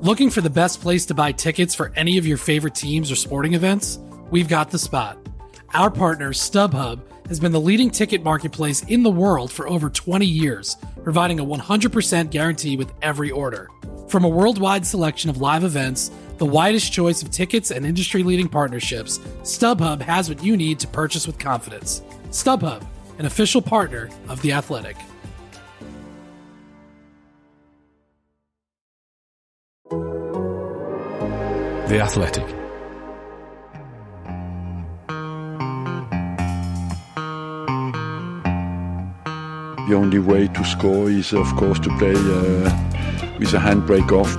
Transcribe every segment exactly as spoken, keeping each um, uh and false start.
Looking for the best place to buy tickets for any of your favorite teams or sporting events? We've got the spot. Our partner, StubHub, has been the leading ticket marketplace in the world for over twenty years, providing a one hundred percent guarantee with every order. From a worldwide selection of live events, the widest choice of tickets and industry-leading partnerships, StubHub has what you need to purchase with confidence. StubHub, an official partner of The Athletic. The Athletic. The only way to score is, of course, to play uh, with a handbrake off.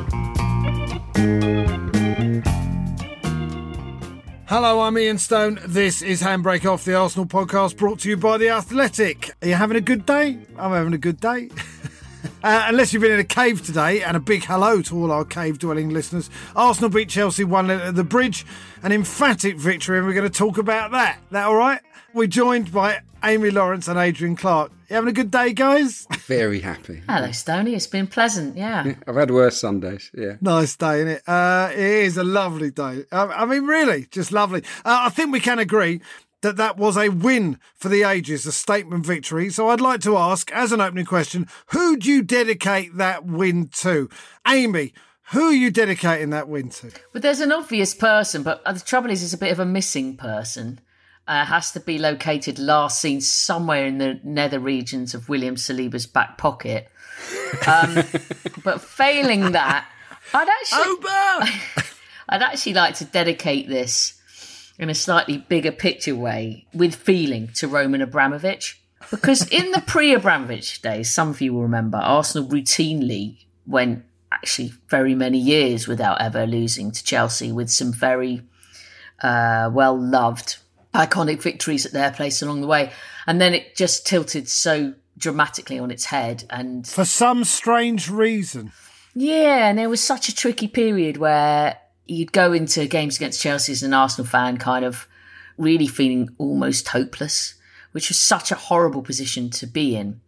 Hello, I'm Ian Stone. This is Handbrake Off, the Arsenal podcast brought to you by The Athletic. Are you having a good day? I'm having a good day. Uh, unless you've been in a cave today, and a big hello to all our cave-dwelling listeners. Arsenal beat Chelsea one nil at the Bridge, an emphatic victory, and we're going to talk about that. That all right? We're joined by Amy Lawrence and Adrian Clark. You having a good day, guys? Very happy. Hello, Stoney. It's been pleasant, yeah. yeah I've had worse Sundays, yeah. Nice day, isn't it? Uh, it is a lovely day. I, I mean, really, just lovely. Uh, I think we can agree that that was a win for the ages, a statement victory. So I'd like to ask, as an opening question, who do you dedicate that win to? Amy, who are you dedicating that win to? But there's an obvious person, but the trouble is it's a bit of a missing person. Uh, has to be located last seen somewhere in the nether regions of William Saliba's back pocket. Um, but failing that, I'd actually, I'd actually like to dedicate this in a slightly bigger picture way, with feeling, to Roman Abramovich. Because in the pre-Abramovich days, some of you will remember, Arsenal routinely went actually very many years without ever losing to Chelsea, with some very uh, well-loved, iconic victories at their place along the way. And then it just tilted so dramatically on its head. And for some strange reason. Yeah, and there was such a tricky period where you'd go into games against Chelsea as an Arsenal fan kind of really feeling almost hopeless, which was such a horrible position to be in.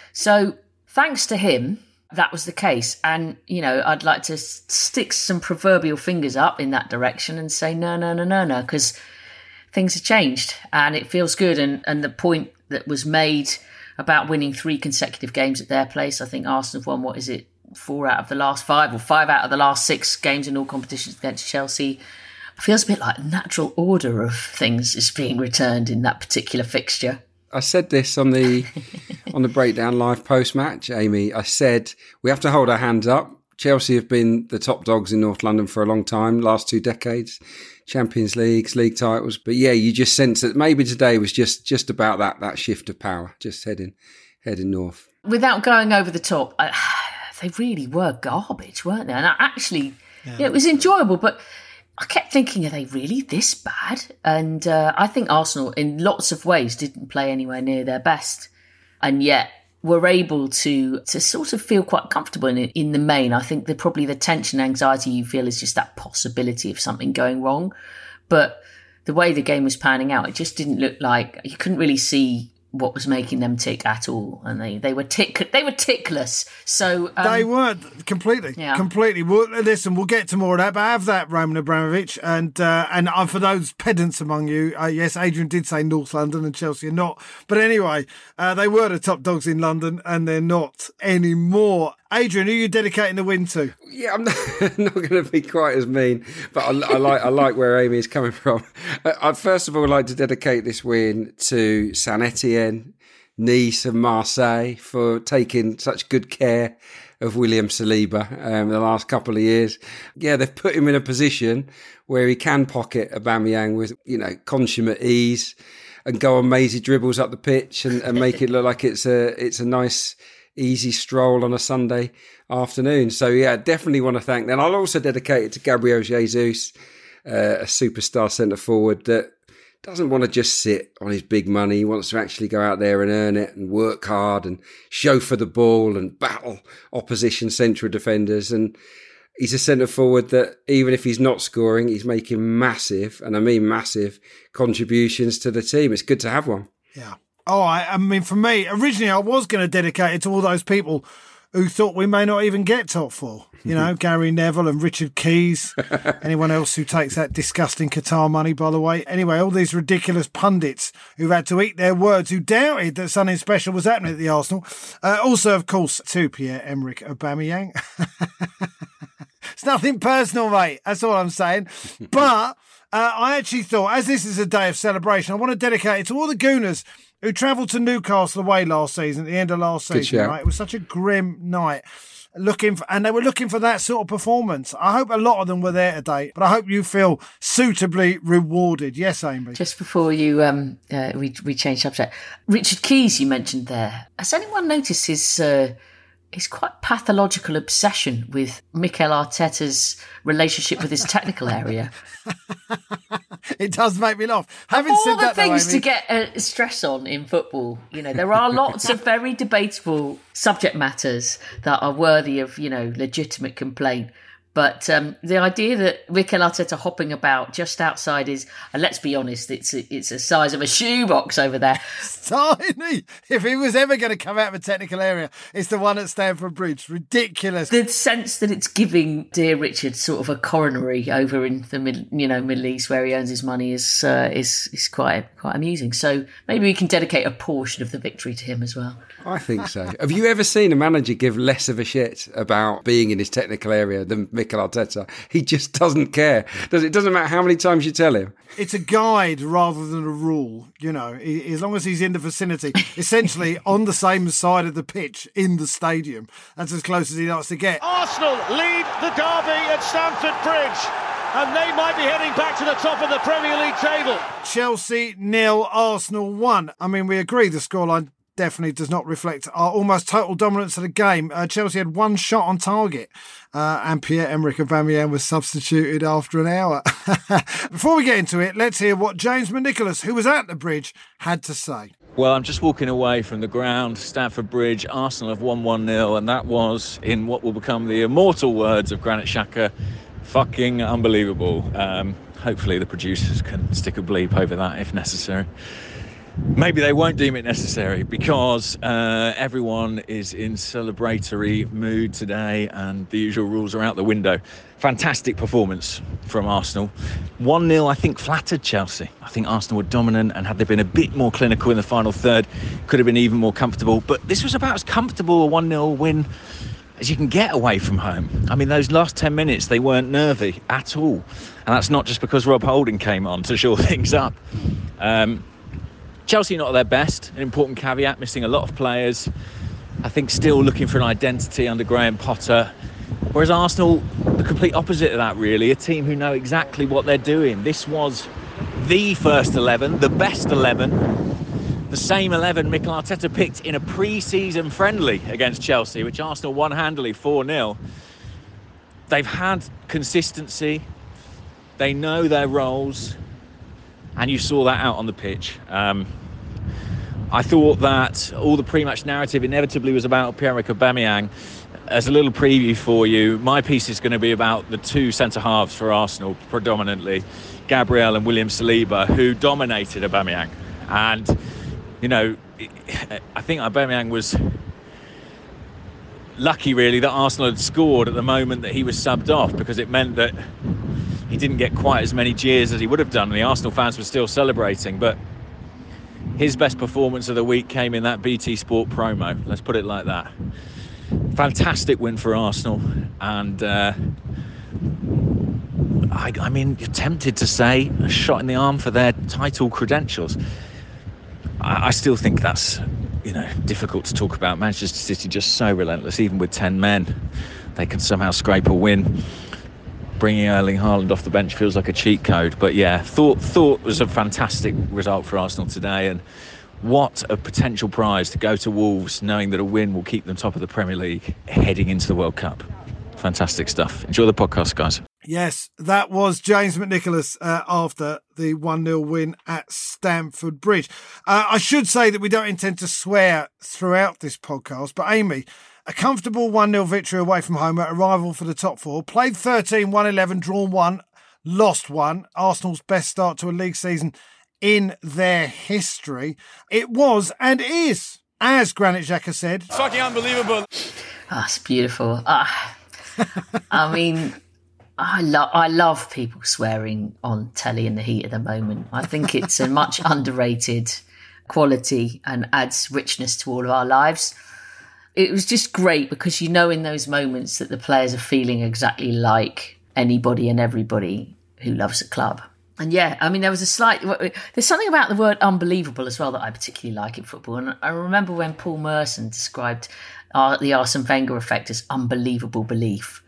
So thanks to him, that was the case. And, you know, I'd like to stick some proverbial fingers up in that direction and say, no, no, no, no, no, because things have changed and it feels good. And, and the point that was made about winning three consecutive games at their place, I think Arsenal have won, what is it, four out of the last five or five out of the last six games in all competitions against Chelsea. It feels a bit like natural order of things is being returned in that particular fixture. I said this on the on the Breakdown Live post-match, Amy. I said we have to hold our hands up. Chelsea have been the top dogs in North London for a long time, last two decades. Champions Leagues, league titles. But yeah, you just sense that maybe today was just just about that that shift of power, just heading heading north. Without going over the top, I, they really were garbage, weren't they? And I actually, yeah. Yeah, it was enjoyable, but I kept thinking, are they really this bad? And uh, I think Arsenal, in lots of ways, didn't play anywhere near their best. And yet were able to to sort of feel quite comfortable in it in the main. I think the probably the tension, anxiety you feel is just that possibility of something going wrong. But the way the game was panning out, it just didn't look like, you couldn't really see what was making them tick at all, and they they were tick they were tickless. So um, they weren't completely, yeah. completely. Well, listen, we'll get to more of that, but have that Roman Abramovich, and uh, and uh, for those pedants among you, uh, yes, Adrian did say North London and Chelsea are not, but anyway, uh, they were the top dogs in London, and they're not anymore. Adrian, who are you dedicating the win to? Yeah, I'm not, not going to be quite as mean, but I, I like I like where Amy is coming from. I'd first of all like to dedicate this win to Saint Etienne, Nice and Marseille for taking such good care of William Saliba um, the last couple of years. Yeah, they've put him in a position where he can pocket Aubameyang with, you know, consummate ease and go on mazy dribbles up the pitch and, and make it look like it's a it's a nice, easy stroll on a Sunday afternoon. So, yeah, definitely want to thank them. I'll also dedicate it to Gabriel Jesus, uh, a superstar centre-forward that doesn't want to just sit on his big money. He wants to actually go out there and earn it and work hard and show for the ball and battle opposition central defenders. And he's a centre-forward that, even if he's not scoring, he's making massive, and I mean massive, contributions to the team. It's good to have one. Yeah. Oh, I, I mean, for me, originally I was going to dedicate it to all those people who thought we may not even get top four. You know, Gary Neville and Richard Keys. Anyone else who takes that disgusting Qatar money, by the way. Anyway, all these ridiculous pundits who've had to eat their words, who doubted that something special was happening at the Arsenal. Uh, also, of course, to Pierre-Emerick Aubameyang. It's nothing personal, mate. That's all I'm saying. But uh, I actually thought, as this is a day of celebration, I want to dedicate it to all the Gooners who travelled to Newcastle away last season, at the end of last Good season. shout. Right? It was such a grim night. Looking for, and they were looking for that sort of performance. I hope a lot of them were there today, but I hope you feel suitably rewarded. Yes, Amy? Just before you um uh, we we change subject, Richard Keys you mentioned there. Has anyone noticed his uh, his quite pathological obsession with Mikel Arteta's relationship with his technical area? It does make me laugh. Having Of said all the that, though, things Amy, to get uh, stress on in football, you know, there are lots of very debatable subject matters that are worthy of, you know, legitimate complaint. But um, the idea that Mikel Arteta hopping about just outside is, and let's be honest, it's a, it's the size of a shoebox over there. tiny. If he was ever going to come out of a technical area, it's the one at Stamford Bridge. Ridiculous. The sense that it's giving dear Richard sort of a coronary over in the mid, you know, Middle East where he earns his money is uh, is is quite quite amusing. So maybe we can dedicate a portion of the victory to him as well. I think so. Have you ever seen a manager give less of a shit about being in his technical area than Mikel Arteta? He just doesn't care. Does it doesn't matter how many times you tell him. It's a guide rather than a rule, you know, he- as long as he's in the vicinity, essentially on the same side of the pitch in the stadium. That's as close as he likes to get. Arsenal lead the derby at Stamford Bridge, and they might be heading back to the top of the Premier League table. Chelsea nil, Arsenal one. I mean, we agree the scoreline definitely does not reflect our almost total dominance of the game. Uh, Chelsea had one shot on target, uh, and Pierre-Emerick Aubameyang was substituted after an hour. Before we get into it, let's hear what James McNicholas, who was at the bridge, had to say. Well, I'm just walking away from the ground, Stamford Bridge. Arsenal have won one nil, and that was, in what will become the immortal words of Granit Xhaka, fucking unbelievable. Um, hopefully the producers can stick a bleep over that if necessary. Maybe they won't deem it necessary because uh, everyone is in celebratory mood today and the usual rules are out the window. Fantastic performance from Arsenal. one nil, I think, flattered Chelsea. I think Arsenal were dominant, and had they been a bit more clinical in the final third, could have been even more comfortable. But this was about as comfortable a one nil win as you can get away from home. I mean, those last ten minutes, they weren't nervy at all. And that's not just because Rob Holding came on to shore things up. Um, Chelsea not at their best, an important caveat, missing a lot of players. I think still looking for an identity under Graham Potter. Whereas Arsenal, the complete opposite of that really, a team who know exactly what they're doing. This was the first eleven, the best eleven, the same eleven Mikel Arteta picked in a pre-season friendly against Chelsea, which Arsenal won handily four nil. They've had consistency, they know their roles, and you saw that out on the pitch. Um, I thought that all the pre-match narrative inevitably was about Pierre-Emerick Aubameyang. As a little preview for you, my piece is going to be about the two centre-halves for Arsenal, predominantly, Gabriel and William Saliba, who dominated Aubameyang. And, you know, I think Aubameyang was lucky, really, that Arsenal had scored at the moment that he was subbed off, because it meant that he didn't get quite as many jeers as he would have done, and the Arsenal fans were still celebrating. But his best performance of the week came in that B T Sport promo, let's put it like that. Fantastic win for Arsenal, and uh, I, I mean, you're tempted to say a shot in the arm for their title credentials. I, I still think that's, you know, difficult to talk about. Manchester City just so relentless, even with ten men, they can somehow scrape a win. Bringing Erling Haaland off the bench feels like a cheat code. But yeah, thought thought was a fantastic result for Arsenal today, and what a potential prize to go to Wolves knowing that a win will keep them top of the Premier League heading into the World Cup. Fantastic stuff. Enjoy the podcast, guys. Yes, that was James McNicholas uh, after the one nil win at Stamford Bridge. Uh, I should say that we don't intend to swear throughout this podcast, but Amy, a comfortable one nil victory away from home at arrival for the top four. Played thirteen, won eleven, drawn one, lost one. Arsenal's best start to a league season in their history. It was and is, as Granit Xhaka said, Fucking unbelievable. Oh, it's beautiful. Ah, I mean, I love I love people swearing on telly in the heat of the moment. I think it's a much underrated quality and adds richness to all of our lives. It was just great because you know in those moments that the players are feeling exactly like anybody and everybody who loves a club. And yeah, I mean, there was a slight... There's something about the word unbelievable as well that I particularly like in football. And I remember when Paul Merson described uh, the Arsene Wenger effect as unbelievable belief.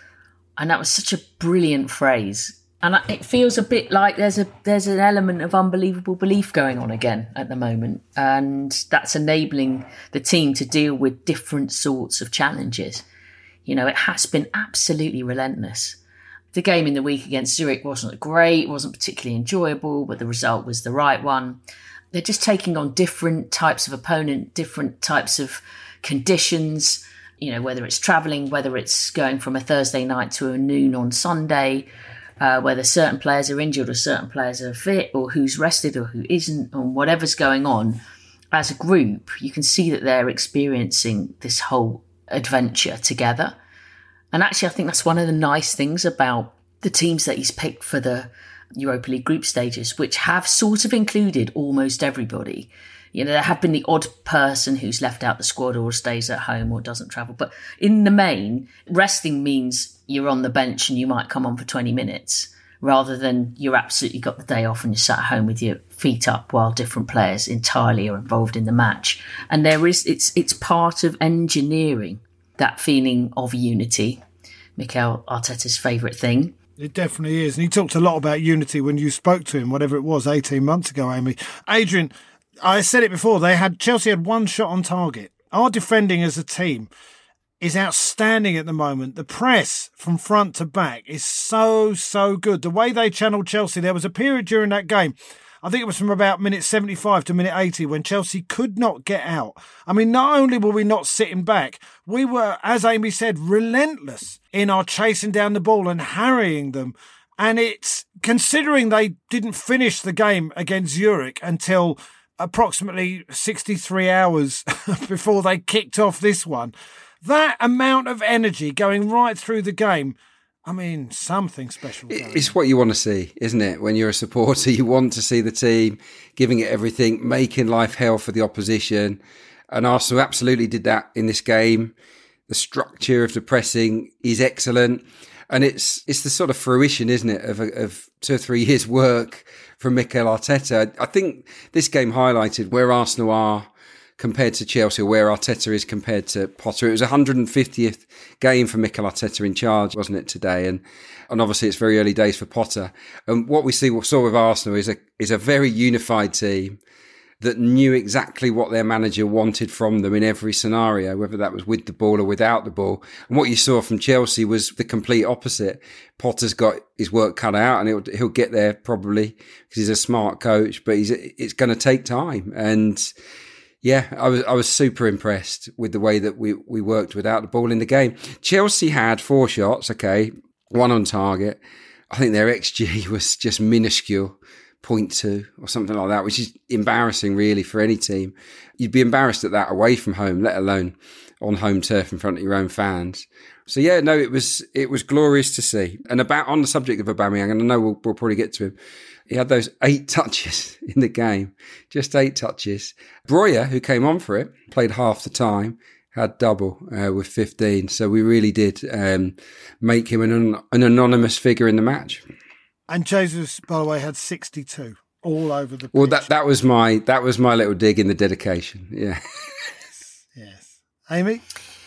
And that was such a brilliant phrase. And it feels a bit like there's a there's an element of unbelievable belief going on again at the moment. And that's enabling the team to deal with different sorts of challenges. You know, it has been absolutely relentless. The game in the week against Zurich wasn't great, wasn't particularly enjoyable, but the result was the right one. They're just taking on different types of opponent, different types of conditions, you know, whether it's travelling, whether it's going from a Thursday night to a noon on Sunday, uh, whether certain players are injured or certain players are fit, or who's rested or who isn't, or whatever's going on. As a group, you can see that they're experiencing this whole adventure together. And actually, I think that's one of the nice things about the teams that he's picked for the Europa League group stages, which have sort of included almost everybody. You know, there have been the odd person who's left out the squad or stays at home or doesn't travel. But in the main, resting means you're on the bench and you might come on for twenty minutes, rather than you're absolutely got the day off and you're sat at home with your feet up while different players entirely are involved in the match. And there is, it's it's part of engineering that feeling of unity, Mikel Arteta's favourite thing. It definitely is. And he talked a lot about unity when you spoke to him, whatever it was, eighteen months ago, Amy. Adrian, I said it before, they had Chelsea had one shot on target. Our defending as a team is outstanding at the moment. The press from front to back is so, so good. The way they channeled Chelsea, there was a period during that game, I think it was from about minute seventy-five to minute eighty, when Chelsea could not get out. I mean, not only were we not sitting back, we were, as Amy said, relentless in our chasing down the ball and harrying them. And it's, considering they didn't finish the game against Zurich until approximately sixty-three hours before they kicked off this one, that amount of energy going right through the game, I mean, something special. It's what you want to see, isn't it? When you're a supporter, you want to see the team giving it everything, making life hell for the opposition. And Arsenal absolutely did that in this game. The structure of the pressing is excellent. And it's it's the sort of fruition, isn't it, of, of two or three years' work from Mikel Arteta. I think this game highlighted where Arsenal are compared to Chelsea, where Arteta is compared to Potter. It was one hundred fiftieth game for Mikel Arteta in charge, wasn't it, today? And and obviously it's very early days for Potter. And what we see, what saw with Arsenal is a is a very unified team that knew exactly what their manager wanted from them in every scenario, whether that was with the ball or without the ball. And what you saw from Chelsea was the complete opposite. Potter's got his work cut out, and he'll, he'll get there probably because he's a smart coach, but he's it's going to take time. And yeah, I was I was super impressed with the way that we, we worked without the ball in the game. Chelsea had four shots, okay, one on target. I think their X G was just minuscule, zero point two or something like that, which is embarrassing really for any team. You'd be embarrassed at that away from home, let alone on home turf in front of your own fans. So yeah, no, it was it was glorious to see. And about on the subject of Aubameyang, and I know we'll, we'll probably get to him, he had those eight touches in the game, just eight touches. Breuer, who came on for it, played half the time, had double uh, with fifteen. So we really did um, make him an, an anonymous figure in the match. And Jesus, by the way, had sixty-two all over the pitch. Well, that that was my that was my little dig in the dedication. Yeah. Yes. Yes. Amy?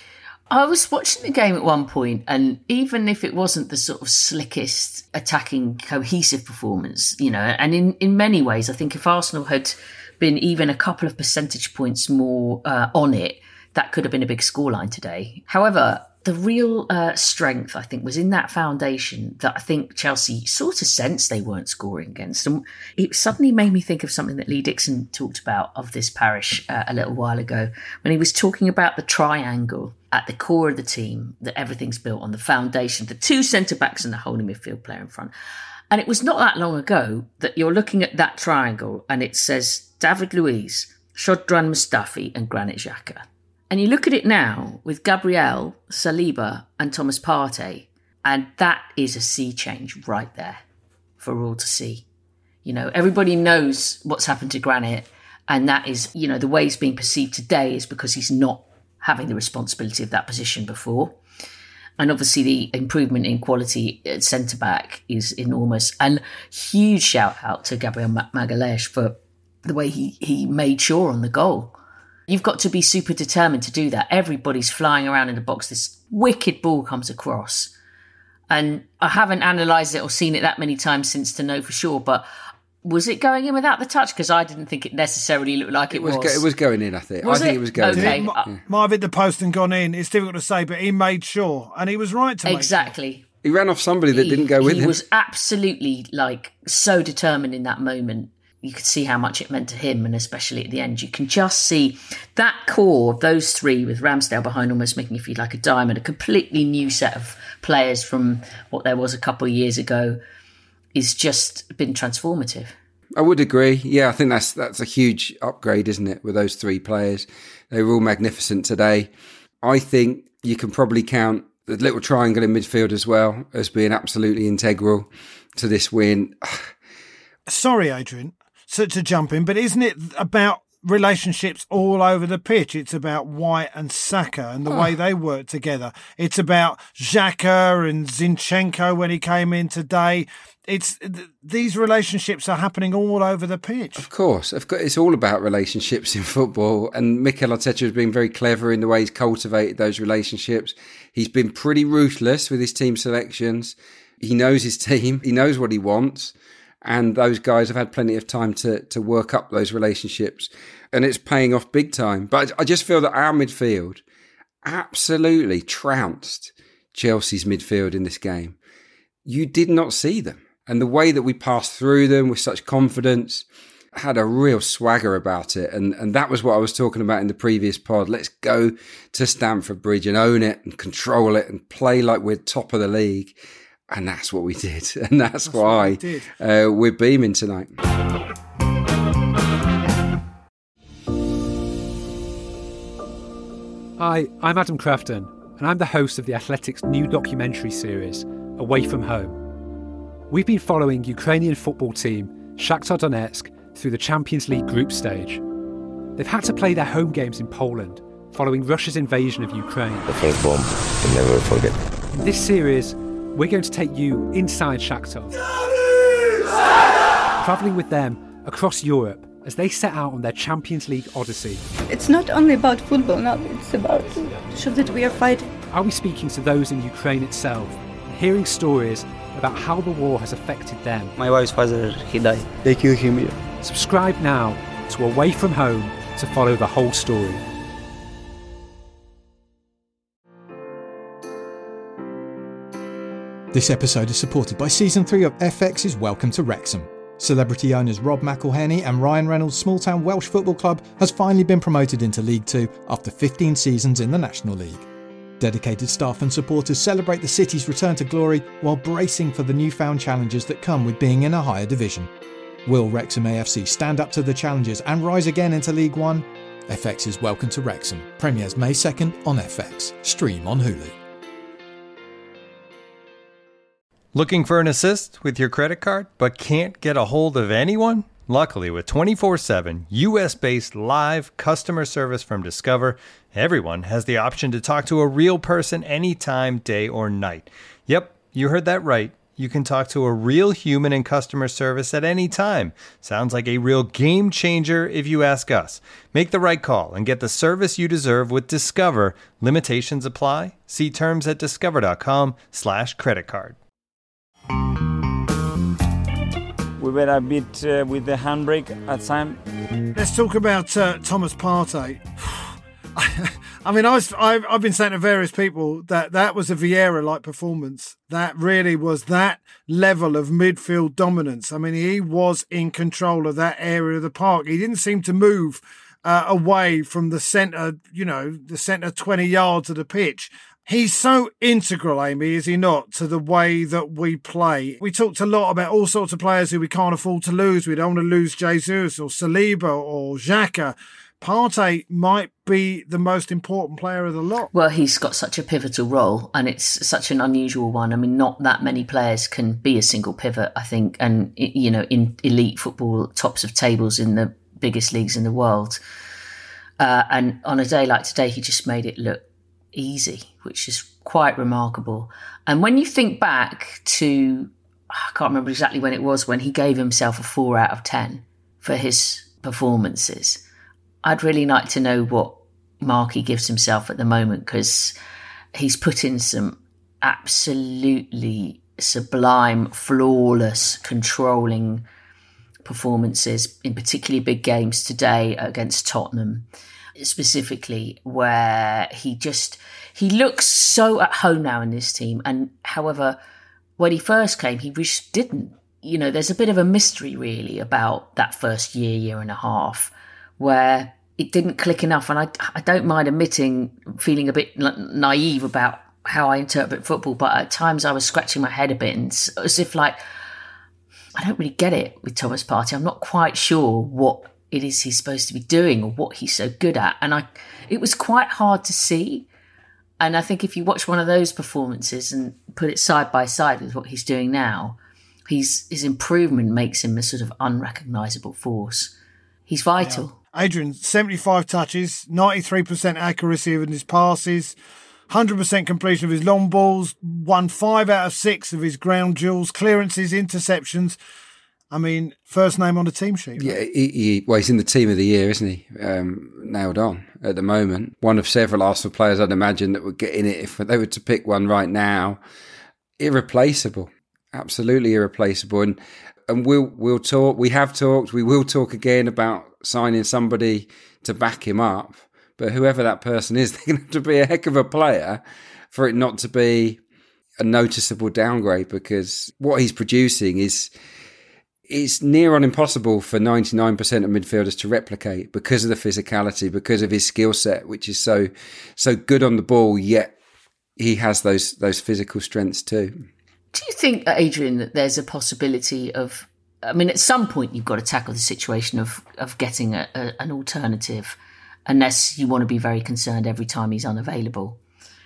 I was watching the game at one point, and even if it wasn't the sort of slickest attacking cohesive performance, you know, and in, in many ways, I think if Arsenal had been even a couple of percentage points more uh, on it, that could have been a big scoreline today. However, the real uh, strength, I think, was in that foundation that I think Chelsea sort of sensed they weren't scoring against. And it suddenly made me think of something that Lee Dixon talked about of this parish uh, a little while ago, when he was talking about the triangle at the core of the team, that everything's built on, the foundation, the two centre-backs and the holding midfield player in front. And it was not that long ago that you're looking at that triangle and it says David Luiz, Shkodran Mustafi and Granit Xhaka. And you look at it now with Gabriel, Saliba and Thomas Partey, and that is a sea change right there for all to see. You know, everybody knows what's happened to Granit, and that is, you know, the way he's being perceived today is because he's not having the responsibility of that position before. And obviously the improvement in quality at centre-back is enormous. And huge shout-out to Gabriel Magalhaes for the way he, he made sure on the goal. You've got to be super determined to do that. Everybody's flying around in the box. This wicked ball comes across. And I haven't analysed it or seen it that many times since to know for sure, but was it going in without the touch? Because I didn't think it necessarily looked like it, it was. was. It was going in, I think. Was I think it? it was going okay. in. It Yeah. might have hit the post and gone in. It's difficult to say, but he made sure. And he was right to make Exactly. sure. He ran off somebody that He- didn't go with he him. He was absolutely like so determined in that moment. You could see how much it meant to him, and especially at the end. You can just see that core, those three with Ramsdale behind almost making you feel like a diamond, a completely new set of players from what there was a couple of years ago, is just been transformative. I would agree. Yeah, I think that's that's a huge upgrade, isn't it, with those three players? They were all magnificent today. I think you can probably count the little triangle in midfield as well as being absolutely integral to this win. Sorry, Adrian, so to jump in, but isn't it about relationships all over the pitch? It's about White and Saka and the Oh. way they work together. It's about Xhaka and Zinchenko when he came in today. It's th- these relationships are happening all over the pitch. Of course, of course, it's all about relationships in football, and Mikel Arteta has been very clever in the way he's cultivated those relationships. He's been pretty ruthless with his team selections. He knows his team, he knows what he wants, and those guys have had plenty of time to to work up those relationships, and it's paying off big time. But I just feel that our midfield absolutely trounced Chelsea's midfield in this game. You did not see them. And the way that we passed through them with such confidence had a real swagger about it. And, and that was what I was talking about in the previous pod. Let's go to Stamford Bridge and own it and control it and play like we're top of the league. And that's what we did. And that's, that's why what we uh, we're beaming tonight. Hi, I'm Adam Crafton, and I'm the host of The Athletic's new documentary series, Away From Home. We've been following Ukrainian football team Shakhtar Donetsk through the Champions League group stage. They've had to play their home games in Poland following Russia's invasion of Ukraine. The first bomb, I'll never forget. In this series, we're going to take you inside Shakhtar, travelling with them across Europe as they set out on their Champions League odyssey. It's not only about football now, it's about to show that we are fighting. I'll be speaking to those in Ukraine itself and hearing stories about how the war has affected them. My wife's father, he died. They killed him here. Subscribe now to Away From Home to follow the whole story. This episode is supported by Season three of F X's Welcome to Wrexham. Celebrity owners Rob McElhenney and Ryan Reynolds' small-town Welsh football club has finally been promoted into League Two after fifteen seasons in the National League. Dedicated staff and supporters celebrate the city's return to glory while bracing for the newfound challenges that come with being in a higher division. Will Wrexham A F C stand up to the challenges and rise again into League One? F X's Welcome to Wrexham premieres May second on F X. Stream on Hulu. Looking for an assist with your credit card but can't get a hold of anyone? Luckily, with twenty-four seven U S-based live customer service from Discover, everyone has the option to talk to a real person anytime, day or night. Yep, you heard that right. You can talk to a real human in customer service at any time. Sounds like a real game changer if you ask us. Make the right call and get the service you deserve with Discover. Limitations apply. See terms at discover.com slash credit card. We were a bit uh, with the handbrake at time. Let's talk about uh, Thomas Partey. I mean, I was, I've, I've been saying to various people that that was a Vieira-like performance. That really was that level of midfield dominance. I mean, he was in control of that area of the park. He didn't seem to move uh, away from the centre, you know, the centre twenty yards of the pitch. He's so integral, Amy, is he not, to the way that we play. We talked a lot about all sorts of players who we can't afford to lose. We don't want to lose Jesus or Saliba or Xhaka. Partey might be the most important player of the lot. Well, he's got such a pivotal role, and it's such an unusual one. I mean, not that many players can be a single pivot, I think, and, you know, in elite football, tops of tables in the biggest leagues in the world. Uh, and on a day like today, he just made it look easy, which is quite remarkable. And when you think back to, I can't remember exactly when it was, when he gave himself a four out of ten for his performances, I'd really like to know what mark he gives himself at the moment, because he's put in some absolutely sublime, flawless, controlling performances, in particularly big games today against Tottenham, specifically, where he just, he looks so at home now in this team. And however, when he first came, he just didn't. You know, there's a bit of a mystery really about that first year, year and a half, where it didn't click enough. And I, I don't mind admitting feeling a bit naive about how I interpret football, but at times I was scratching my head a bit, and as if like, I don't really get it with Thomas Partey. I'm not quite sure what it is he's supposed to be doing or what he's so good at. And I, it was quite hard to see. And I think if you watch one of those performances and put it side by side with what he's doing now, he's, his improvement makes him a sort of unrecognisable force. He's vital. Yeah. Adrian, seventy-five touches, ninety-three percent accuracy of his passes, one hundred percent completion of his long balls, won five out of six of his ground duels, clearances, interceptions. I mean, first name on the team sheet. Right? Yeah, he, he, well, he's in the team of the year, isn't he? Um, nailed on at the moment. One of several Arsenal players, I'd imagine, that would get in it if they were to pick one right now. Irreplaceable, absolutely irreplaceable. And and we'll we'll talk. We have talked. We will talk again about signing somebody to back him up. But whoever that person is, they're going to have to be a heck of a player for it not to be a noticeable downgrade, because what he's producing is it's near on impossible for ninety-nine percent of midfielders to replicate, because of the physicality, because of his skill set, which is so so good on the ball, yet he has those those physical strengths too. Do you think, Adrian, that there's a possibility of, I mean, at some point you've got to tackle the situation of, of getting a, a, an alternative, unless you want to be very concerned every time he's unavailable.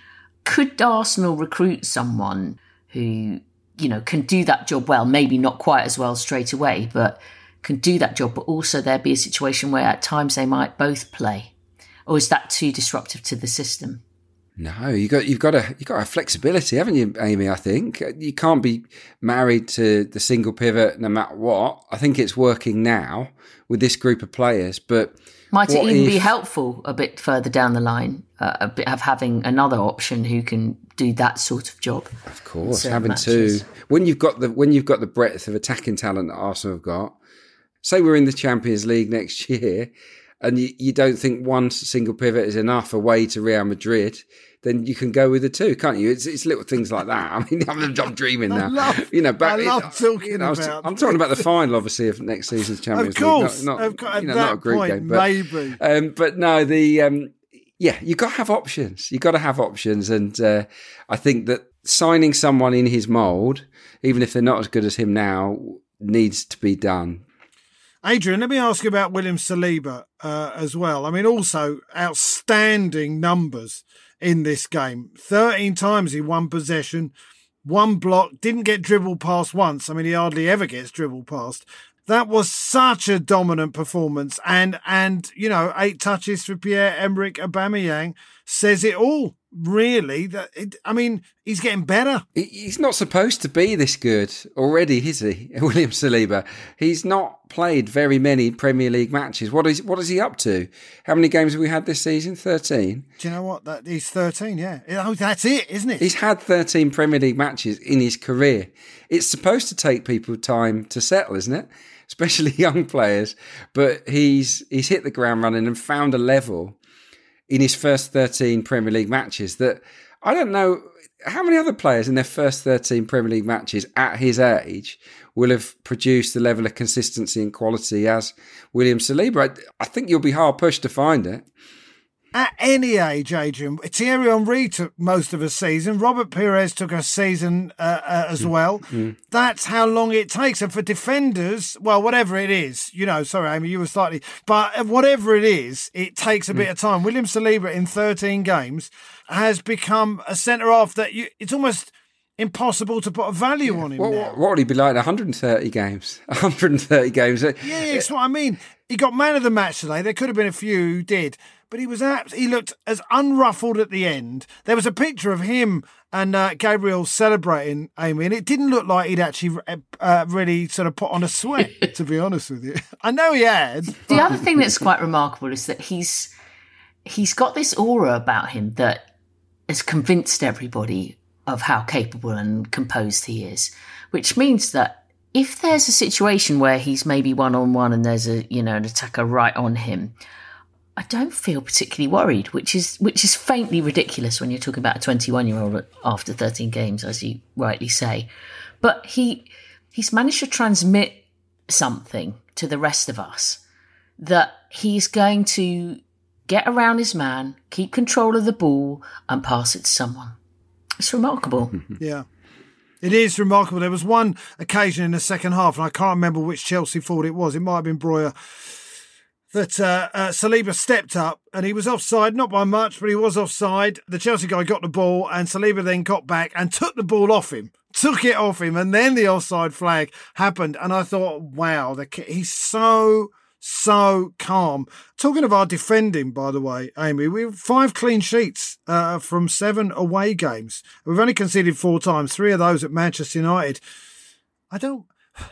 Could Arsenal recruit someone who, you know, can do that job well, maybe not quite as well straight away, but can do that job, but also there be a situation where at times they might both play? Or is that too disruptive to the system? No, you got you've got a you got a flexibility, haven't you, Amy? I think you can't be married to the single pivot no matter what. I think it's working now with this group of players, but might it even if, be helpful a bit further down the line, uh, a bit of having another option who can do that sort of job? Of course, having matches. two when you've got the when you've got the breadth of attacking talent that Arsenal have got. Say we're in the Champions League next year, and you, you don't think one single pivot is enough away to Real Madrid, then you can go with the two, can't you? It's, it's little things like that. I mean, I'm, I'm dreaming now. I love, you know, I love it, talking you know, about. I'm talking about the final, obviously, of next season's Champions League. Of course, League. Not, not, of course, you know, at that not a group point, game, but, maybe. Um, but no, the um, yeah, you got to have options. You got to have options, and uh, I think that signing someone in his mould, even if they're not as good as him now, needs to be done. Adrian, let me ask you about William Saliba uh, as well. I mean, also outstanding numbers in this game. thirteen times he won possession, one block, didn't get dribbled past once. I mean, he hardly ever gets dribbled past. That was such a dominant performance. And, and you know, eight touches for Pierre-Emerick Aubameyang says it all, really. That it, I mean, he's getting better. He's not supposed to be this good already, is he, William Saliba? He's not played very many Premier League matches. What is what is he up to? How many games have we had this season? thirteen? Do you know what? That He's thirteen, yeah. Oh, that's it, isn't it? He's had thirteen Premier League matches in his career. It's supposed to take people time to settle, isn't it? Especially young players. But he's he's hit the ground running and found a level in his first thirteen Premier League matches that I don't know how many other players in their first thirteen Premier League matches at his age will have produced the level of consistency and quality as William Saliba. I, I think you'll be hard pushed to find it. at any age, Adrian. Thierry Henry took most of a season. Robert Pires took a season uh, uh, as well. Mm. That's how long it takes. And for defenders, well, whatever it is, you know, sorry, Amy, you were slightly, but whatever it is, it takes a mm. bit of time. William Saliba in thirteen games has become a centre-half that you, it's almost impossible to put a value yeah. on him what, now. What would he be like? one hundred thirty games. one hundred thirty games. Yeah, yeah, that's what I mean. He got man of the match today. There could have been a few who did. But he was apt. He looked as unruffled at the end. There was a picture of him and uh, Gabriel celebrating, Amy, and it didn't look like he'd actually uh, really sort of put on a sweat, to be honest with you. I know he had. The but... other thing that's quite remarkable is that he's he's got this aura about him that has convinced everybody of how capable and composed he is, which means that if there's a situation where he's maybe one-on-one and there's a, you know, an attacker right on him, I don't feel particularly worried, which is which is faintly ridiculous when you're talking about a twenty-one-year-old after thirteen games, as you rightly say. But he he's managed to transmit something to the rest of us that he's going to get around his man, keep control of the ball, and pass it to someone. It's remarkable. Yeah. It is remarkable. There was one occasion in the second half, and I can't remember which Chelsea forward it was. It might have been Breuer. That uh, uh, Saliba stepped up and he was offside, not by much, but he was offside. The Chelsea guy got the ball and Saliba then got back and took the ball off him, took it off him, and then the offside flag happened. And I thought, wow, the, he's so, so calm. Talking of our defending, by the way, Amy, we have five clean sheets uh, from seven away games. We've only conceded four times, three of those at Manchester United. I don't...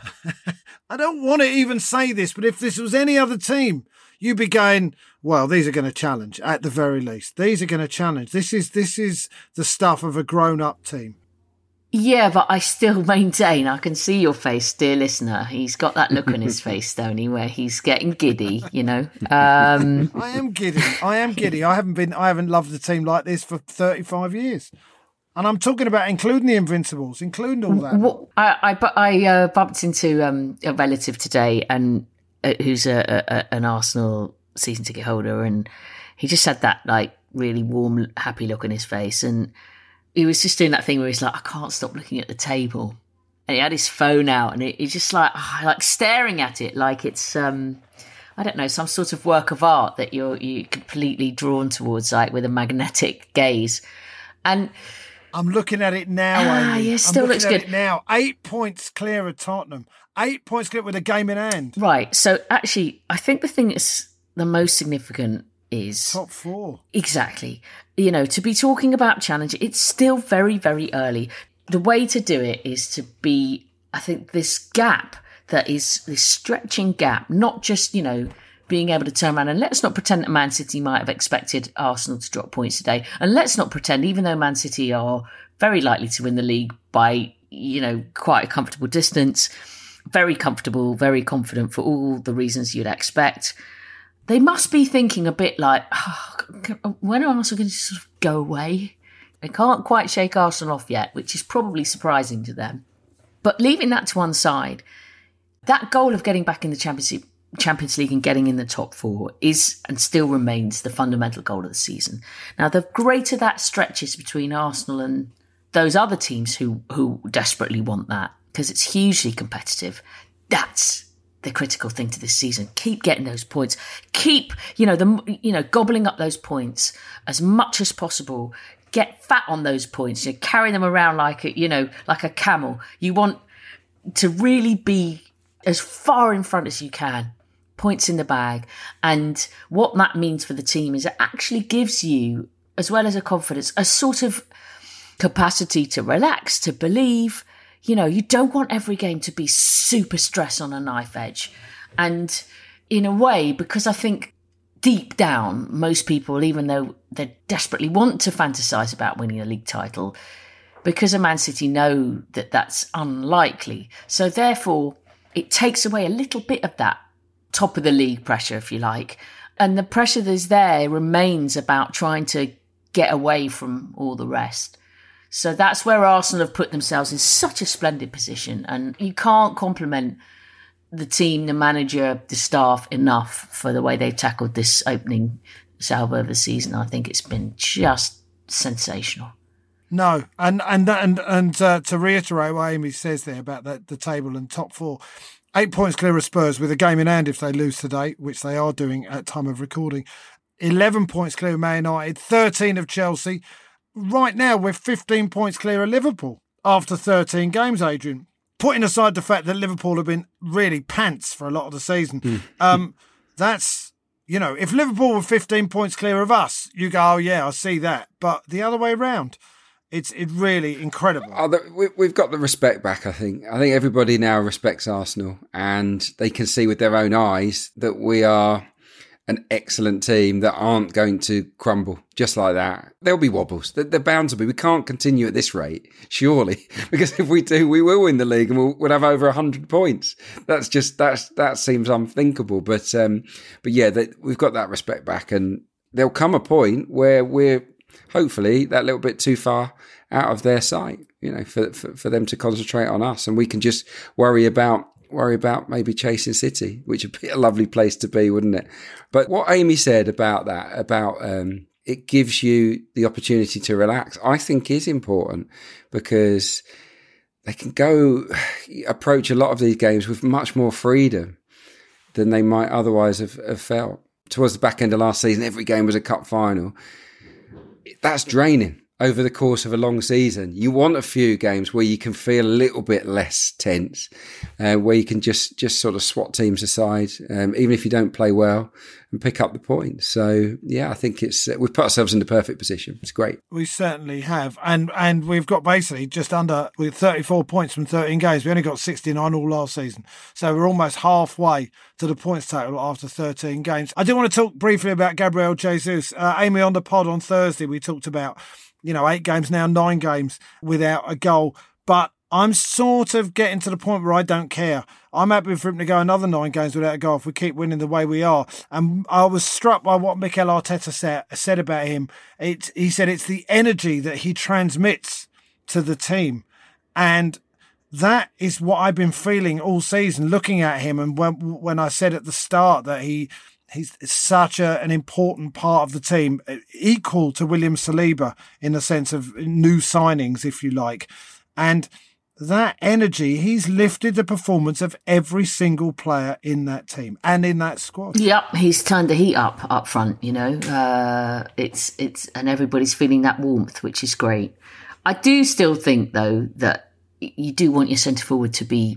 I don't want to even say this, but if this was any other team, you'd be going, well, these are going to challenge at the very least. These are going to challenge. This is this is the stuff of a grown-up team. Yeah, but I still maintain, I can see your face, dear listener. He's got that look on his face, Stoney, where he's getting giddy, you know. Um... I am giddy. I am giddy. I haven't been. I haven't loved a team like this for thirty-five years. And I'm talking about including the Invincibles, including all that. Well, I I, I uh, bumped into um, a relative today, and uh, who's a, a, an Arsenal season ticket holder, and he just had that like really warm, happy look on his face, and he was just doing that thing where he's like, I can't stop looking at the table, and he had his phone out, and he's just like oh, like staring at it like it's um, I don't know, some sort of work of art that you're you completely drawn towards, like with a magnetic gaze, and. I'm looking at it now, ah, Amy. Yeah, still I'm looks looking good. At it now, eight points clear of Tottenham. Eight points clear with a game in hand. Right. So actually, I think the thing that's the most significant is top four. Exactly. You know, to be talking about challenge, it's still very, very early. The way to do it is to be, I think, this gap that is this stretching gap, not just, you know, being able to turn around. And let's not pretend that Man City might have expected Arsenal to drop points today. And let's not pretend, even though Man City are very likely to win the league by, you know, quite a comfortable distance, very comfortable, very confident for all the reasons you'd expect, they must be thinking a bit like, oh, when are Arsenal going to sort of go away? They can't quite shake Arsenal off yet, which is probably surprising to them. But leaving that to one side, that goal of getting back in the Championship Champions League and getting in the top four is and still remains the fundamental goal of the season. Now, the greater that stretches between Arsenal and those other teams who, who desperately want that, because it's hugely competitive, that's the critical thing to this season. Keep getting those points. Keep, you know, the you know, gobbling up those points as much as possible. Get fat on those points. You know, carry them around like a, you know, like a camel. You want to really be as far in front as you can. Points in the bag. And what that means for the team is it actually gives you, as well as a confidence, a sort of capacity to relax, to believe. You know, you don't want every game to be super stress on a knife edge. And in a way, because I think deep down, most people, even though they desperately want to fantasize about winning a league title, because of Man City know that that's unlikely. So therefore, it takes away a little bit of that top of the league pressure, if you like. And the pressure that's there remains about trying to get away from all the rest. So that's where Arsenal have put themselves in such a splendid position. And you can't compliment the team, the manager, the staff enough for the way they've tackled this opening Salvo this season. I think it's been just sensational. No, and and and and uh, to reiterate what Amy says there about the, the table and top four, eight points clear of Spurs with a game in hand if they lose today, which they are doing at time of recording. eleven points clear of Man United, thirteen of Chelsea. Right now, we're fifteen points clear of Liverpool after thirteen games, Adrian. Putting aside the fact that Liverpool have been really pants for a lot of the season, mm. um, that's, you know, if Liverpool were fifteen points clear of us, you go, oh yeah, I see that. But the other way around, it's it really incredible. Oh, the, we, we've got the respect back, I think. I think everybody now respects Arsenal and they can see with their own eyes that we are an excellent team that aren't going to crumble just like that. There'll be wobbles. They're bound to be. We can't continue at this rate, surely, because if we do, we will win the league and we'll, we'll have over one hundred points. That's just, that's that seems unthinkable. But um, but yeah, that, we've got that respect back and there'll come a point where we're hopefully that little bit too far out of their sight, you know, for, for, for them to concentrate on us and we can just worry about worry about maybe chasing City, which would be a lovely place to be, wouldn't it? But what Amy said about that, about um, it gives you the opportunity to relax, I think is important because they can go approach a lot of these games with much more freedom than they might otherwise have, have felt. Towards the back end of last season, every game was a cup final. That's draining. Over the course of a long season, you want a few games where you can feel a little bit less tense, uh, where you can just just sort of swat teams aside, um, even if you don't play well, and pick up the points. So yeah, I think it's uh, we've put ourselves in the perfect position. It's great. We certainly have, and and we've got basically just under with thirty-four points from thirteen games. We only got sixty-nine all last season, so we're almost halfway to the points total after thirteen games. I do want to talk briefly about Gabriel Jesus. Uh, Amy, on the pod on Thursday, we talked about, you know, eight games now, nine games without a goal. But I'm sort of getting to the point where I don't care. I'm happy for him to go another nine games without a goal if we keep winning the way we are. And I was struck by what Mikel Arteta said, said about him. It, he said it's the energy that he transmits to the team. And that is what I've been feeling all season, looking at him. And when, when I said at the start that he... He's such a, an important part of the team, equal to William Saliba in the sense of new signings, if you like. And that energy, he's lifted the performance of every single player in that team and in that squad. Yep, he's turned the heat up up front, you know. Uh, it's it's and everybody's feeling that warmth, which is great. I do still think, though, that you do want your centre forward to be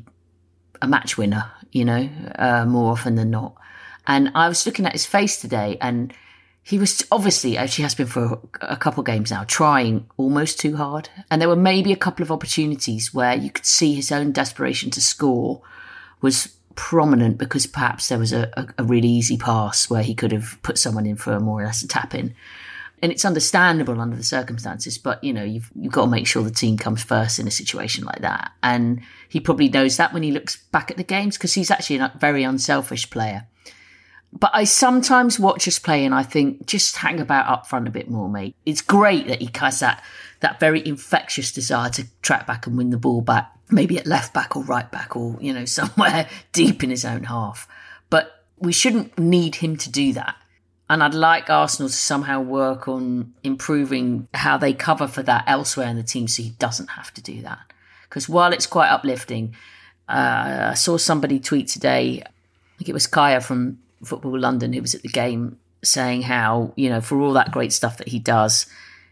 a match winner, you know, uh, more often than not. And I was looking at his face today and he was obviously, as he has been for a couple of games now, trying almost too hard. And there were maybe a couple of opportunities where you could see his own desperation to score was prominent because perhaps there was a, a, a really easy pass where he could have put someone in for a more or less a tap in. And it's understandable under the circumstances, but, you know, you've, you've got to make sure the team comes first in a situation like that. And he probably knows that when he looks back at the games because he's actually a very unselfish player. But I sometimes watch us play and I think, just hang about up front a bit more, mate. It's great that he has that, that very infectious desire to track back and win the ball back, maybe at left back or right back or, you know, somewhere deep in his own half. But we shouldn't need him to do that. And I'd like Arsenal to somehow work on improving how they cover for that elsewhere in the team so he doesn't have to do that. Because while it's quite uplifting, uh, I saw somebody tweet today, I think it was Kaya from Football London who was at the game, saying how, you know, for all that great stuff that he does,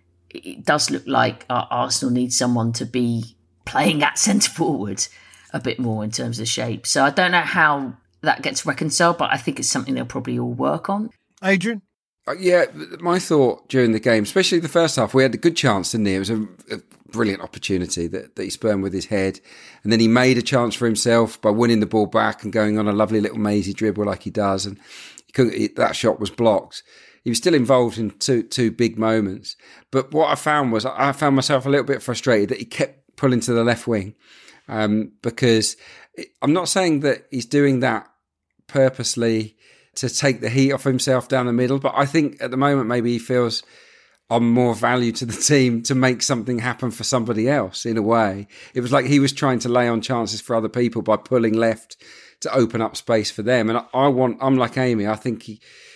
it does look like Arsenal needs someone to be playing at centre forward a bit more in terms of shape. So I don't know how that gets reconciled, but I think it's something they'll probably all work on. Adrian? Uh, yeah, my thought during the game, especially the first half, we had a good chance, didn't he? It was a, a brilliant opportunity that, that he spurned with his head. And then he made a chance for himself by winning the ball back and going on a lovely little mazy dribble like he does. And he couldn't, he, that shot was blocked. He was still involved in two two big moments. But what I found was I found myself a little bit frustrated that he kept pulling to the left wing. Um, because I'm not saying that he's doing that purposely to take the heat off himself down the middle. But I think at the moment, maybe he feels I'm more value to the team to make something happen for somebody else in a way. It was like he was trying to lay on chances for other people by pulling left to open up space for them. And I, I want, I'm like Amy, I think he,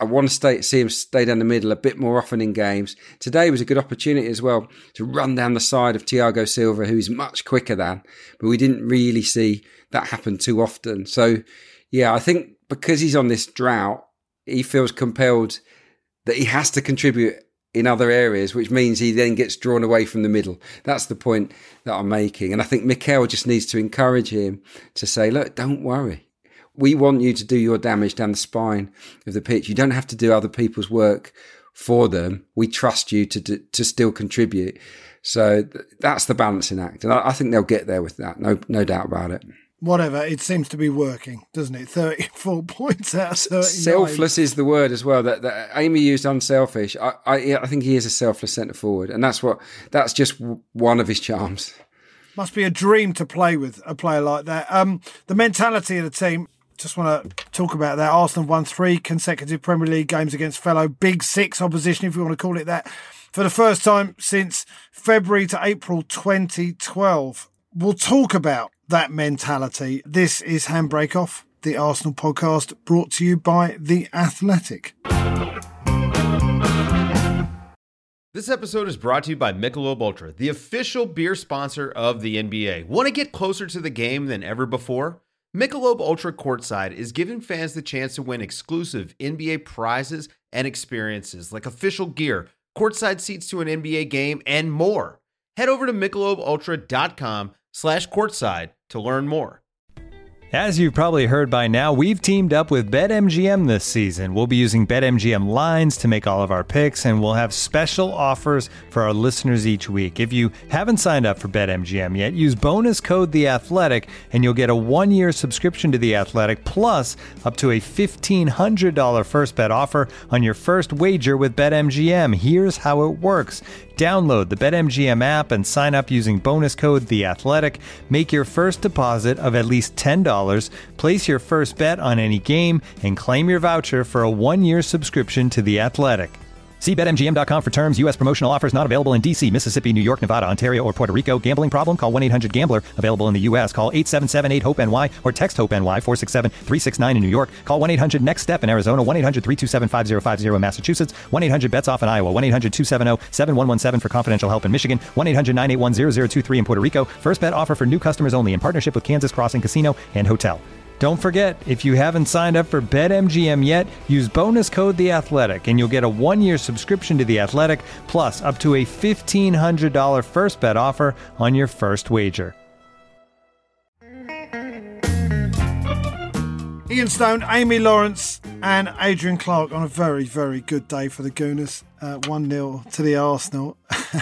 I want to stay, see him stay down the middle a bit more often in games. Today was a good opportunity as well to run down the side of Thiago Silva, who's much quicker than, but we didn't really see that happen too often. So, yeah, I think because he's on this drought, he feels compelled that he has to contribute in other areas, which means he then gets drawn away from the middle. That's the point that I'm making. And I think Mikel just needs to encourage him to say, look, don't worry. We want you to do your damage down the spine of the pitch. You don't have to do other people's work for them. We trust you to do, to still contribute. So th- that's the balancing act. And I, I think they'll get there with that. No, no doubt about it. Whatever, it seems to be working, doesn't it? thirty-four points out of thirty-nine. Selfless is the word as well. That, that Amy used unselfish. I, I, I think he is a selfless centre forward, and that's what that's just one of his charms. Must be a dream to play with a player like that. Um, the mentality of the team. Just want to talk about that. Arsenal won three consecutive Premier League games against fellow Big Six opposition, if you want to call it that, for the first time since February to April twenty twelve. We'll talk about that mentality. This is Handbrake Off, the Arsenal podcast, brought to you by The Athletic. This episode is brought to you by Michelob Ultra, the official beer sponsor of the N B A. Want to get closer to the game than ever before? Michelob Ultra Courtside is giving fans the chance to win exclusive N B A prizes and experiences like official gear, courtside seats to an N B A game, and more. Head over to michelobultra.com slash courtside to learn more. As you've probably heard by now, we've teamed up with BetMGM this season. We'll be using BetMGM lines to make all of our picks, and we'll have special offers for our listeners each week. If you haven't signed up for BetMGM yet, use bonus code The Athletic, and you'll get a one-year subscription to The Athletic, plus up to a fifteen hundred dollars first bet offer on your first wager with BetMGM. Here's how it works. Download the BetMGM app and sign up using bonus code The Athletic. Make your first deposit of at least ten dollars, place your first bet on any game, and claim your voucher for a one-year subscription to The Athletic. See Bet M G M dot com for terms. U S promotional offers not available in D C, Mississippi, New York, Nevada, Ontario, or Puerto Rico. Gambling problem? Call one eight hundred gambler. Available in the U S. Call eight seven seven eight hope N Y or text HOPE-NY four six seven three six nine in New York. Call one eight hundred next step in Arizona. one eight hundred three two seven five zero five zero in Massachusetts. one eight hundred bets off in Iowa. one eight hundred two seven zero seven one one seven for confidential help in Michigan. one eight hundred nine eight one zero zero two three in Puerto Rico. First bet offer for new customers only in partnership with Kansas Crossing Casino and Hotel. Don't forget, if you haven't signed up for BetMGM yet, use bonus code The Athletic, and you'll get a one-year subscription to The Athletic, plus up to a fifteen hundred dollars first bet offer on your first wager. Ian Stone, Amy Lawrence and Adrian Clark on a very, very good day for the Gooners. Uh, one nil to the Arsenal.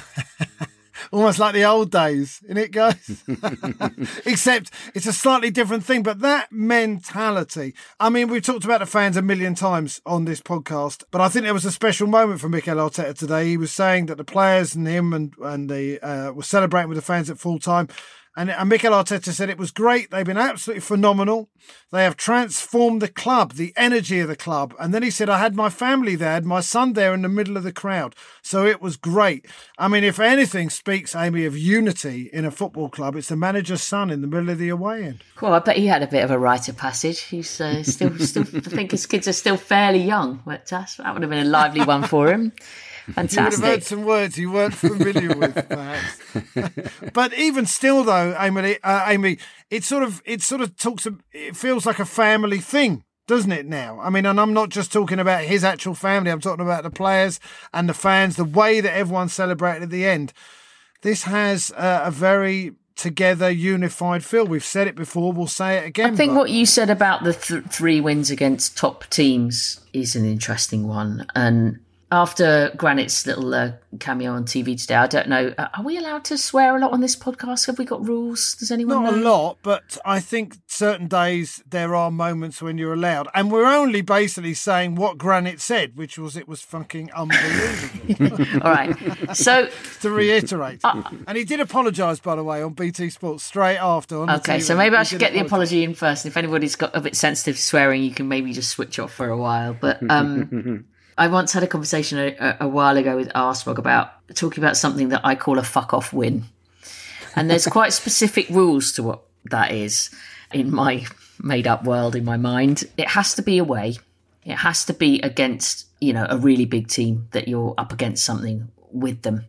Almost like the old days, isn't it, guys? Except it's a slightly different thing. But that mentality, I mean, we've talked about the fans a million times on this podcast, but I think there was a special moment for Mikel Arteta today. He was saying that the players and him and, and they uh, were celebrating with the fans at full time. And, and Mikel Arteta said it was great. They've been absolutely phenomenal. They have transformed the club, the energy of the club. And then he said, I had my family there, I had my son there in the middle of the crowd. So it was great. I mean, if anything speaks, Amy, of unity in a football club, it's the manager's son in the middle of the away end. Well, I bet he had a bit of a rite of passage. He's uh, still, still, I think his kids are still fairly young. But that would have been a lively one for him. Fantastic. You would have heard some words you weren't familiar with, perhaps. But even still, though, Amy, uh, Amy, it sort of it sort of talks. It feels like a family thing, doesn't it? Now, I mean, and I'm not just talking about his actual family. I'm talking about the players and the fans. The way that everyone celebrated at the end. This has uh, a very together, unified feel. We've said it before. We'll say it again. I think but... what you said about the th- three wins against top teams is an interesting one, and. After Granit's little uh, cameo on T V today, I don't know, uh, are we allowed to swear a lot on this podcast? Have we got rules? Does anyone Not know? a lot, but I think certain days there are moments when you're allowed. And we're only basically saying what Granit said, which was it was fucking unbelievable. All right. So to reiterate. Uh, and he did apologise, by the way, on B T Sports straight after. On okay, the T V. So maybe he I should get apologise. the apology in first. If anybody's got a bit sensitive to swearing, you can maybe just switch off for a while. But... um I once had a conversation a, a while ago with Arsbrog about talking about something that I call a fuck off win. And there's quite specific rules to what that is in my made up world, in my mind. It has to be away. It has to be against, you know, a really big team that you're up against something with them.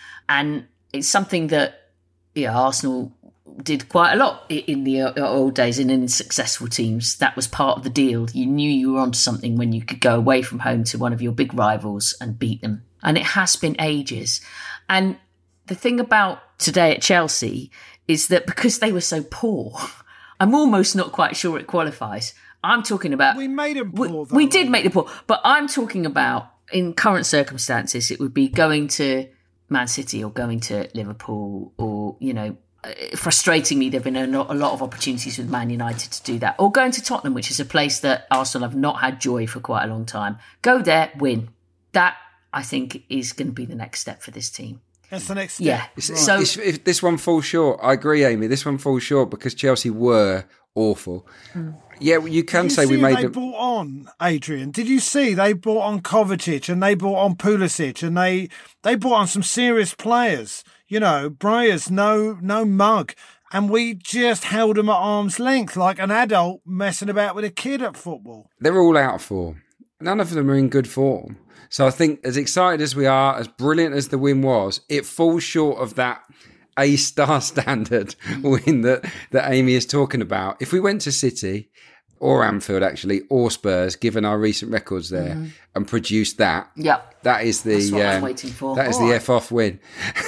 And it's something that, yeah, Arsenal did quite a lot in the old days and in successful teams. That was part of the deal. You knew you were onto something when you could go away from home to one of your big rivals and beat them. And it has been ages. And the thing about today at Chelsea is that because they were so poor, I'm almost not quite sure it qualifies. I'm talking about... We made them poor, though. We did make them poor. But I'm talking about, in current circumstances, it would be going to Man City or going to Liverpool or, you know, frustratingly, there have been a lot of opportunities with Man United to do that. Or going to Tottenham, which is a place that Arsenal have not had joy for quite a long time. Go there, win. That, I think, is going to be the next step for this team. That's the next step. Yeah. Right. So if, if this one falls short, I agree, Amy. This one falls short because Chelsea were awful. Mm. Yeah, you can Did you say see we made they them. brought on Adrian. Did you see they brought on Kovacic and they brought on Pulisic and they they brought on some serious players. You know, Breyers, no no mug. And we just held them at arm's length like an adult messing about with a kid at football. They're all out of form. None of them are in good form. So I think as excited as we are, as brilliant as the win was, it falls short of that A-star standard win that, that Amy is talking about. If we went to City or Anfield, actually, or Spurs, given our recent records there, mm-hmm. and produced that, yep. that is the That's what um, I was waiting for. That is All the right. F-off win.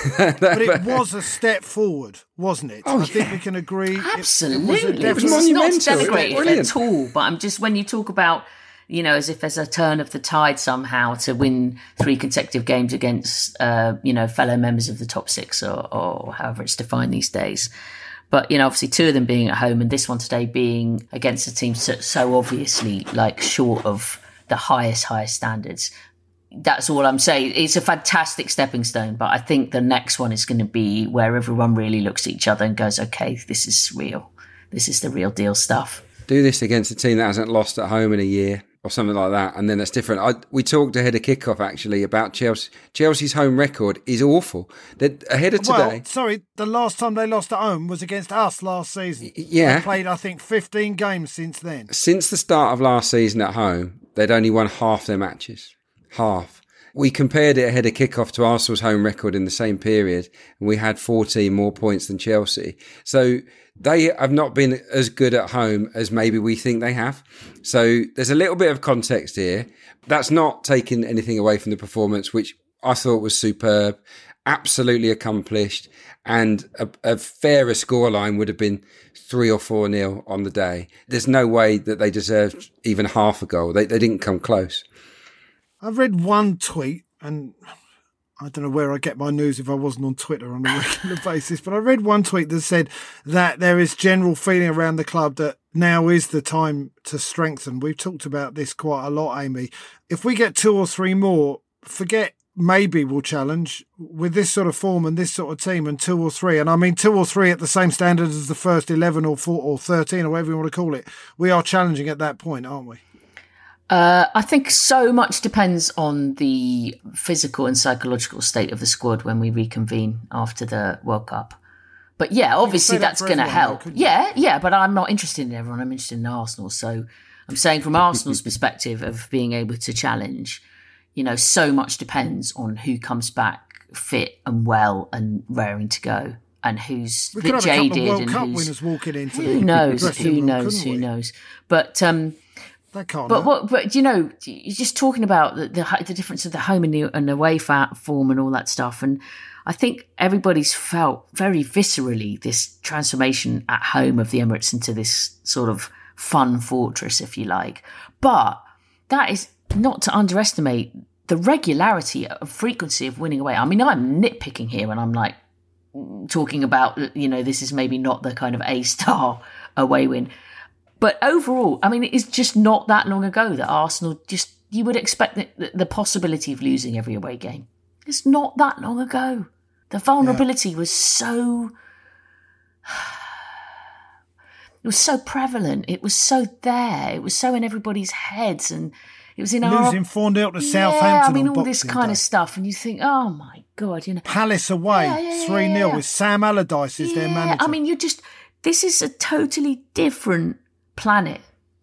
But it was a step forward, wasn't it? Oh, I think yeah. we can agree. Absolutely. It, it was, a It was It's monumental. not It was denigrating brilliant. at all, but I'm just, when you talk about, you know, as if there's a turn of the tide somehow to win three consecutive games against, uh, you know, fellow members of the top six or, or however it's defined these days. But, you know, obviously two of them being at home and this one today being against a team so, so obviously like short of the highest, highest standards. That's all I'm saying. It's a fantastic stepping stone, but I think the next one is going to be where everyone really looks at each other and goes, okay, this is real. This is the real deal stuff. Do this against a team that hasn't lost at home in a year or something like that, and then that's different. I, we talked ahead of kickoff actually about Chelsea. Chelsea's home record is awful. They're ahead of today. Well, sorry, the last time they lost at home was against us last season. Yeah. They played, I think, fifteen games since then. Since the start of last season at home, they'd only won half their matches. Half. We compared it ahead of kickoff to Arsenal's home record in the same period, and we had fourteen more points than Chelsea. So they have not been as good at home as maybe we think they have. So there's a little bit of context here. That's not taking anything away from the performance, which I thought was superb, absolutely accomplished, and a, a fairer scoreline would have been three or four nil on the day. There's no way that they deserved even half a goal. They, they didn't come close. I've read one tweet, and I don't know where I get my news if I wasn't on Twitter on a regular basis, but I read one tweet that said that there is general feeling around the club that now is the time to strengthen. We've talked about this quite a lot, Amy. If we get two or three more, forget maybe we'll challenge with this sort of form and this sort of team, and two or three. And I mean, two or three at the same standard as the first eleven or four or thirteen or whatever you want to call it. We are challenging at that point, aren't we? Uh, I think so much depends on the physical and psychological state of the squad when we reconvene after the World Cup. But yeah, obviously that's going to help. Though, yeah, yeah, but I'm not interested in everyone. I'm interested in Arsenal. So I'm saying from Arsenal's perspective of being able to challenge, you know, so much depends on who comes back fit and well and raring to go, and who's we a bit could have jaded. a couple of World and Cup who's, winners walking into who the knows? Who room, knows? Who we? knows? But um, that can't. But what? But you know, you're just talking about the the, the difference of the home and, the, and away form and all that stuff, and I think everybody's felt very viscerally this transformation at home of the Emirates into this sort of fun fortress, if you like. But that is not to underestimate the regularity of frequency of winning away. I mean, I'm nitpicking here and I'm like talking about, you know, this is maybe not the kind of A-star away win. But overall, I mean, it's just not that long ago that Arsenal just, you would expect the, the possibility of losing every away game. It's not that long ago. The vulnerability yeah. was so, it was so prevalent. It was so there. It was so in everybody's heads, and it was in losing our losing four nil to yeah, Southampton. I mean, on all this kind day. of stuff, and you think, oh my god, you know, Palace away three yeah, yeah, nil yeah. with Sam Allardyce as yeah, their manager. I mean, you're just this is a totally different planet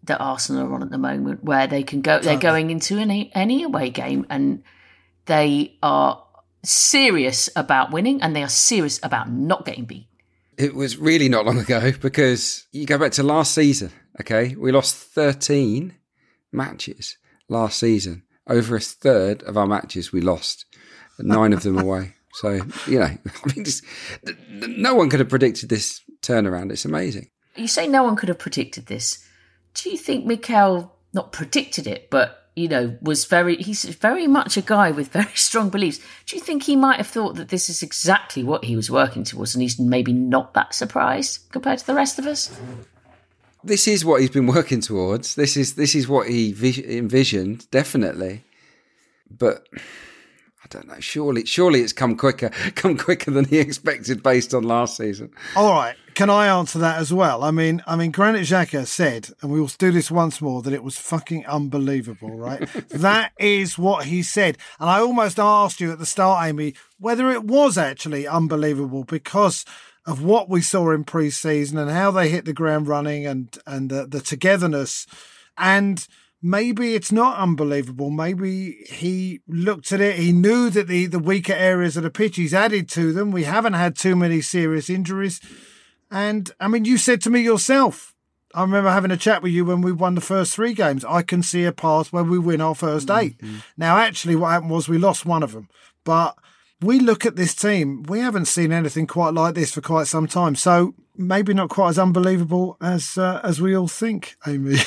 that Arsenal are on at the moment, where they can go, they're going into any, any away game and they are serious about winning and they are serious about not getting beat. It was really not long ago, because you go back to last season, okay? We lost thirteen matches last season. Over a third of our matches we lost, nine of them away. So, you know, I mean, just, no one could have predicted this turnaround. It's amazing. You say no one could have predicted this. Do you think Mikel not predicted it, but, you know, was very, he's very much a guy with very strong beliefs. Do you think he might have thought that this is exactly what he was working towards and he's maybe not that surprised compared to the rest of us? This is what he's been working towards. This is this is what he vis- envisioned, definitely. But I don't know. Surely, surely it's come quicker, come quicker than he expected based on last season. All right, can I answer that as well? I mean, I mean, Granit Xhaka said, and we will do this once more, that it was fucking unbelievable, right? That is what he said, and I almost asked you at the start, Amy, whether it was actually unbelievable because of what we saw in pre-season and how they hit the ground running and and the, the togetherness. And maybe it's not unbelievable. Maybe he looked at it. He knew that the, the weaker areas of the pitch, he's added to them. We haven't had too many serious injuries. And, I mean, you said to me yourself, I remember having a chat with you when we won the first three games, I can see a path where we win our first eight. Mm-hmm. Now, actually, what happened was we lost one of them. But we look at this team, we haven't seen anything quite like this for quite some time. So maybe not quite as unbelievable as uh, as we all think, Amy.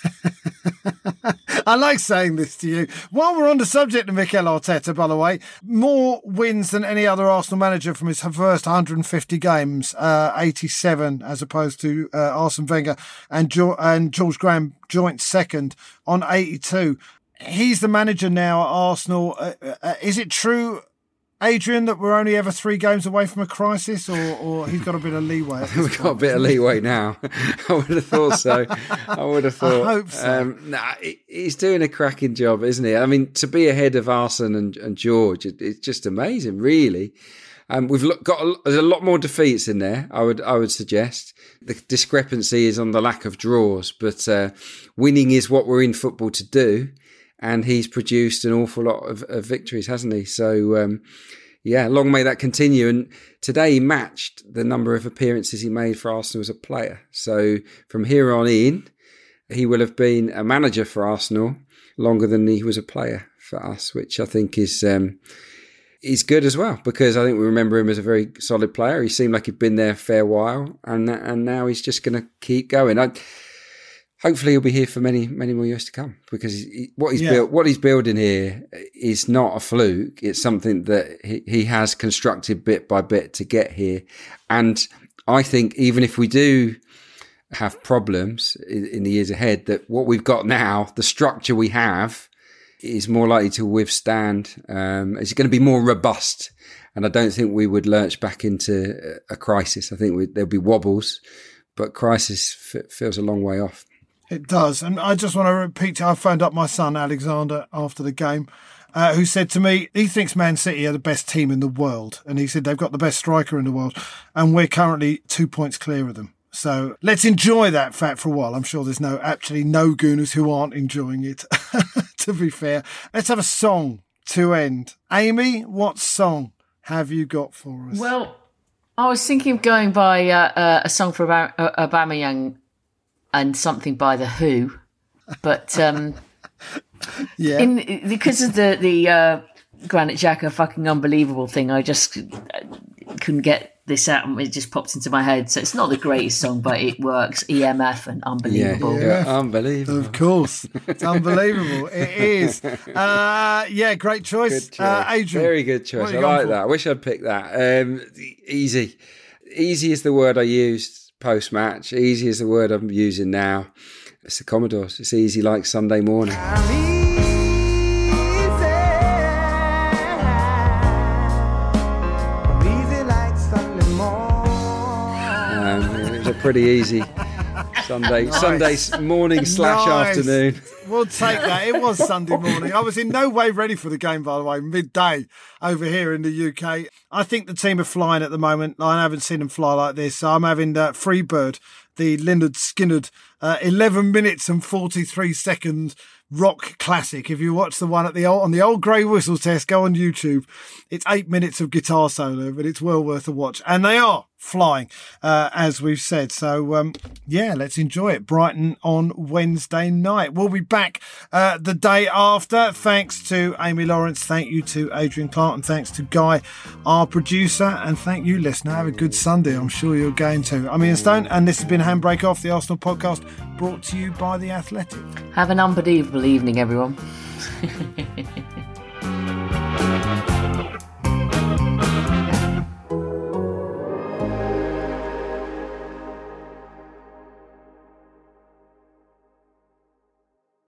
I like saying this to you. While we're on the subject of Mikel Arteta, by the way, more wins than any other Arsenal manager from his first one hundred fifty games, uh, eighty-seven as opposed to uh, Arsene Wenger and, jo- and George Graham joint second on eighty-two. He's the manager now at Arsenal. Uh, uh, is it true, Adrian, that we're only ever three games away from a crisis, or, or he's got a bit of leeway? We've got a bit of leeway now. I would have thought so. I would have thought. I hope so. Um, nah, he's doing a cracking job, isn't he? I mean, to be ahead of Arsene and, and George, it, it's just amazing, really. Um, we've got a, there's a lot more defeats in there. I would I would suggest the discrepancy is on the lack of draws, but uh, winning is what we're in football to do. And he's produced an awful lot of, of victories, hasn't he? So, um, yeah, long may that continue. And today he matched the number of appearances he made for Arsenal as a player. So from here on in, he will have been a manager for Arsenal longer than he was a player for us, which I think is um, is good as well, because I think we remember him as a very solid player. He seemed like he'd been there a fair while, and and now he's just going to keep going. I, Hopefully he'll be here for many, many more years to come, because he, what he's yeah. built, what he's building here is not a fluke. It's something that he, he has constructed bit by bit to get here. And I think even if we do have problems in, in the years ahead, that what we've got now, the structure we have, is more likely to withstand. Um, it's going to be more robust. And I don't think we would lurch back into a crisis. I think we, there'll be wobbles, but crisis f- feels a long way off. It does. And I just want to repeat, I phoned up my son, Alexander, after the game, uh, who said to me, he thinks Man City are the best team in the world. And he said they've got the best striker in the world. And we're currently two points clear of them. So let's enjoy that fact for a while. I'm sure there's no actually no Gooners who aren't enjoying it, to be fair. Let's have a song to end. Amy, what song have you got for us? Well, I was thinking of going by uh, uh, a song for Ab- uh, Aubameyang and something by The Who, but um, yeah, in, because of the the uh, Granit Xhaka fucking unbelievable thing, I just couldn't get this out, and it just popped into my head. So it's not the greatest song, but it works. E M F and unbelievable, yeah, yeah. Unbelievable. Of course, it's unbelievable. It is. Uh, yeah, great choice, choice. Uh, Adrian. Very good choice. I like for? that. I wish I'd picked that. Um, easy, easy is the word I used post-match. Easy is the word I'm using now. It's the Commodores. It's easy like Sunday morning. Um, it was a pretty easy Sunday nice. Sunday morning slash nice. afternoon. We'll take that. It was Sunday morning. I was in no way ready for the game, by the way, midday over here in the U K. I think the team are flying at the moment. I haven't seen them fly like this. So I'm having uh, Freebird the Lynyrd Skynyrd uh, eleven minutes and forty-three seconds rock classic. If you watch the one at the old, on the old grey whistle test, go on YouTube. It's eight minutes of guitar solo, but it's well worth a watch. And they are flying, uh, as we've said. So, um, yeah, let's enjoy it. Brighton on Wednesday night. We'll be back uh, the day after. Thanks to Amy Lawrence. Thank you to Adrian Clark. And thanks to Guy, our producer. And thank you, listener. Have a good Sunday. I'm sure you're going to. I'm Ian Stone, and this has been Handbrake Off, the Arsenal podcast, brought to you by The Athletic. Have an unbelievable evening, everyone.